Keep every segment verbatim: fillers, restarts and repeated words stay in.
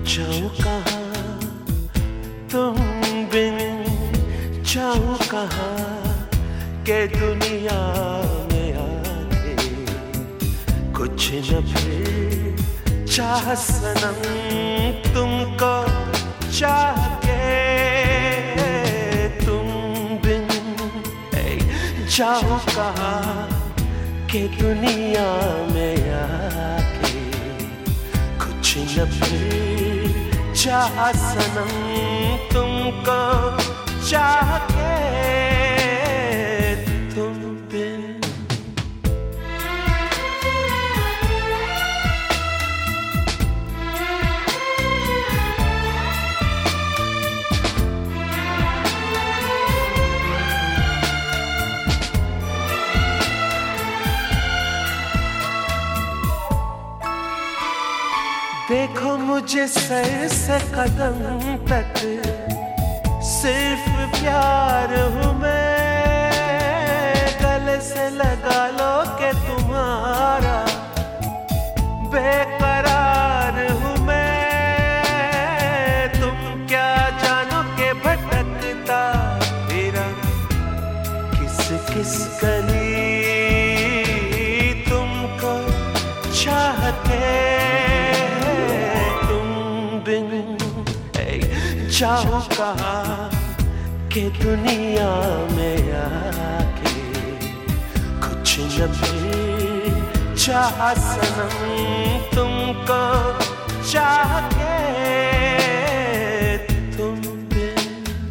जाऊं कहाँ तुम बिन, जाऊं कहाँ के दुनिया में आके कुछ न फिर चाह सनम तुमको चाह के, तुम बिन जाऊं कहाँ के दुनिया में आके कुछ न फिर चाह सनम तुमको चाह के, तुम बिन। देखो मुझे सर से कदम तक सिर्फ प्यार हूँ मैं, गले से लगा लो के तुम्हारा बेकरार हूँ मैं। तुम क्या जानो के भटकता फिरा किस किस गली तुमको चाह के, जाऊं कहाँ के दुनिया में आके कुछ न फिर चाह सनम तुमको चाह के, तुम बिन।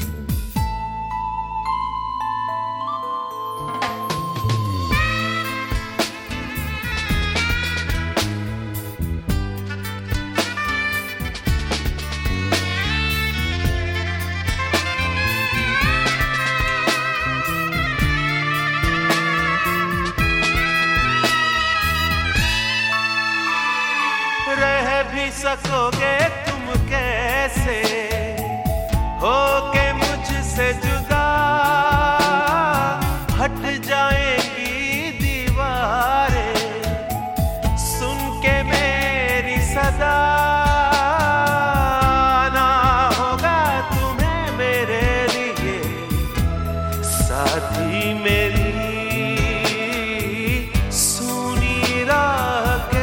रह भी सकोगे तुम कैसे होके मुझसे जुदा, हट जाएंगी दीवारें सुन के मेरी सदा, ना होगा तुम्हें मेरे लिए साथी मेरी सुनी राह के,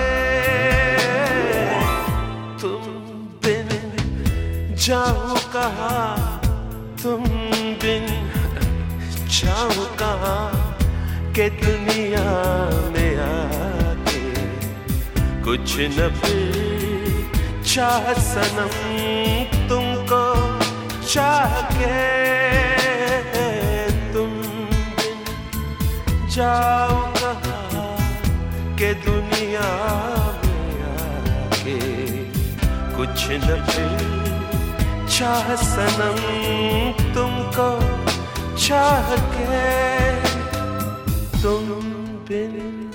जाऊं कहाँ तुम बिन, जाऊं कहाँ के दुनिया में आके कुछ न फिर चाह सनम तुमको चाह के, तुम बिन जाऊं कहाँ के दुनिया में आके कुछ न फिर चाह सनम तुमको चाह के, तुम बिन।